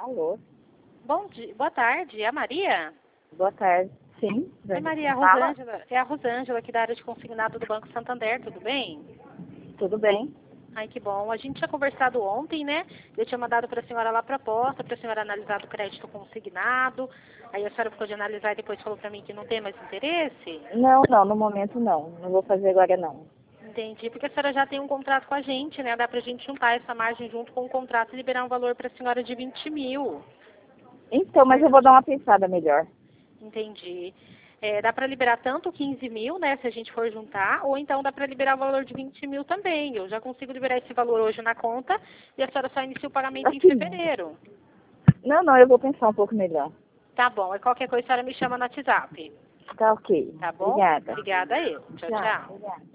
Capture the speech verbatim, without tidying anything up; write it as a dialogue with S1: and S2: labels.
S1: Alô?
S2: Bom dia, boa tarde, é a Maria?
S1: Boa tarde. Sim.
S2: Oi, Maria, a
S1: Fala.
S2: Rosângela, é a Rosângela aqui da área de consignado do Banco Santander, tudo bem?
S1: Tudo bem?
S2: Ai, que bom. A gente tinha conversado ontem, né? Eu tinha mandado para a senhora lá a proposta, para a senhora analisar do crédito consignado. Aí a senhora ficou de analisar e depois falou para mim que não tem mais interesse.
S1: Não, não, no momento não. Não vou fazer agora não.
S2: Entendi, porque a senhora já tem um contrato com a gente, né? Dá pra gente juntar essa margem junto com o contrato e liberar um valor para a senhora de vinte mil.
S1: Então, mas eu vou dar uma pensada melhor.
S2: Entendi. É, dá para liberar tanto quinze mil, né, se a gente for juntar, ou então dá para liberar o valor de vinte mil também. Eu já consigo liberar esse valor hoje na conta e a senhora só inicia o pagamento em
S1: Assim,
S2: fevereiro.
S1: não, não, eu vou pensar um pouco melhor.
S2: Tá bom. E qualquer coisa a senhora me chama no WhatsApp.
S1: Tá ok.
S2: Tá bom?
S1: Obrigada.
S2: Obrigada a eu. Tchau, tchau.
S1: Obrigada.